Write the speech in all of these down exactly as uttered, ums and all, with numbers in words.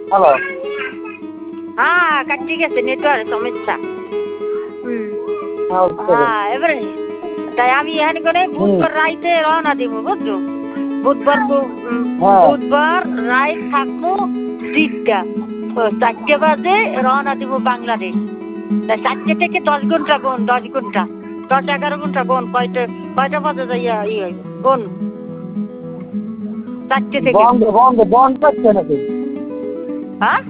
Hello. হ্যাঁ কাটি গেছে নেটওয়ার্ক সমস্যা। হুম হ্যাঁ এবারে তাই আমি এখানে করে বুধবার রাইতে রওনা দিব বুঝছো। বুধবার বুধবার রাইত থাকবো তিনটা চারটে বাজে রওনা দিব বাংলাদেশ। তাই চারটে থেকে দশ ঘন্টা গোন দশ ঘন্টা দশ এগারো ঘন্টা গোন কয়টা কয়টা বাজে যাইয়া ইয়ে গোন চারটে থেকে বন্ধ বন্ধ বন্ধ করছে নাকি? হ্যাঁ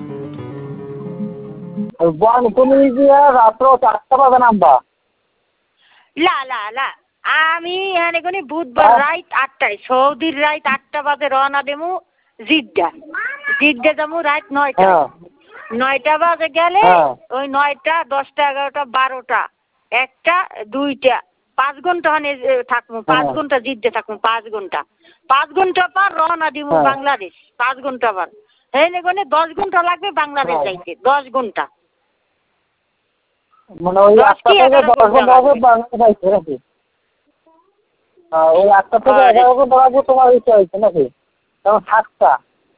বন্ধ তুমি রাত্র চারটা বাজে নামবা? লা লা লা আমি এখানে কোনি বুধবার রাইত আটটায় সৌদির রাইত আটটা বাজে রওনা দেবো জিদ্দা জিদ্দা যাবো রাইত নয়টা নয়টা বাজে গেলে ওই নয়টা দশটা এগারোটা বারোটা একটা দুইটা পাঁচ ঘন্টা ওখানে থাকবো পাঁচ ঘন্টা জিদ্দা থাকবো পাঁচ ঘন্টা পাঁচ ঘন্টা পর রওনা দিব বাংলাদেশ পাঁচ ঘন্টা পর এখানে কোনি দশ ঘন্টা লাগবে বাংলাদেশ যাইতে দশ ঘন্টা মানে ওই আটটা থেকে দশ ঘন্টা আগে বাংলাদেশ যাইতে নাকি? ওই আটটা থেকে এগারো ঘন্টা আগে তোমার ইচ্ছা হয়েছে নাকি? তখন সাতটা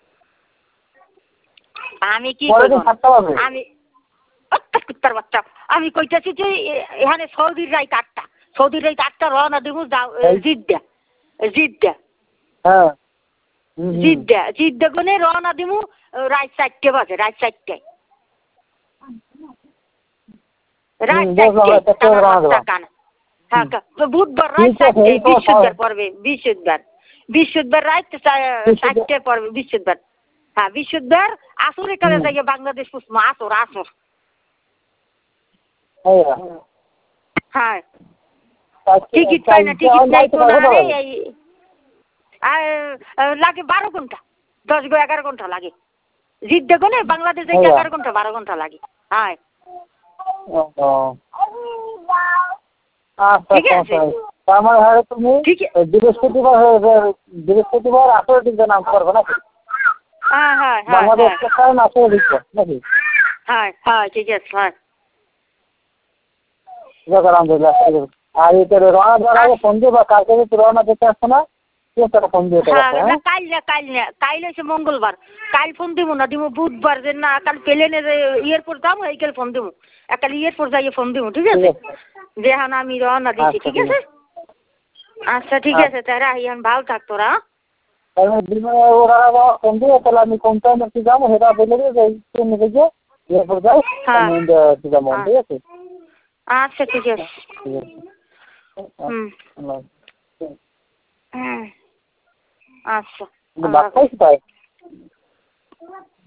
আমি কি সাতটা বাজে আমি কুত্তার বাচ্চা আমি কইতাছি যে এখানে সৌদির রাইত আটটা সৌদির রাইত আটটা রওনা দেবো জিদ্দা জিদ্দা হ্যাঁ জিদ্দা জিদ্দা কোনে রওনা দেবো রাত চারটে বাজে রাত চারটায় রাত চারটে হ্যাঁ বুধবার রাত চারটে বৃহস্পতিবার পড়বে বৃহস্পতিবার বৃহস্পতিবার রাত চারটে পড়বে বৃহস্পতিবার হ্যাঁ বৃহস্পতিবার আসরে কালে যাইয়া বাংলাদেশ পুষবো আসর আসর হ্যাঁ টিকিট পাই না টিকিট নাই তো না রে লাগে বারো ঘন্টা দশ গো এগারো ঘন্টা লাগে জিদ্দা কোনে বাংলাদেশ যাইতে এগারো ঘন্টা বারো ঘন্টা লাগে হ্যাঁ ঠিক আছে আমার হারে তুমি বৃহস্পতিবার বৃহস্পতিবার আসরে দিকে নাম করবে নাকি? হ্যাঁ হ্যাঁ বাংলাদেশ আসরে দিকে নাকি? হ্যাঁ হ্যাঁ ঠিক আছে হ্যাঁ আলহামদুলিল্লাহ। আর এটা রওনা দেওয়ার আগে ফোন দিয়ে বা কালকে যদি রওনা দিতে আসছো না ফোন দিয়ে কাল না কাল না কাল হচ্ছে মঙ্গলবার কাল ফোন দিব না দিব বুধবার যে না কাল প্লেনের এয়ারপোর্ট যাবো এই কাল ফোন দিব কাল এয়ারপোর্ট যাইয়ে ফোন দিব ঠিক আছে যে হ্যাঁ আমি রওনা দিচ্ছি ঠিক আছে আচ্ছা ঠিক আছে তারা এখন ভালো থাক তোরা ওরা ফোন দিয়ে তাহলে আমি কোন টাইমে কি যাবো সেটা বলে দিয়ে যাই ট্রেনে থেকে এয়ারপোর্ট যাই যাবো ঠিক আছে আচ্ছা ঠিক আছে হুম হুম আচ্ছা বাচ্চাই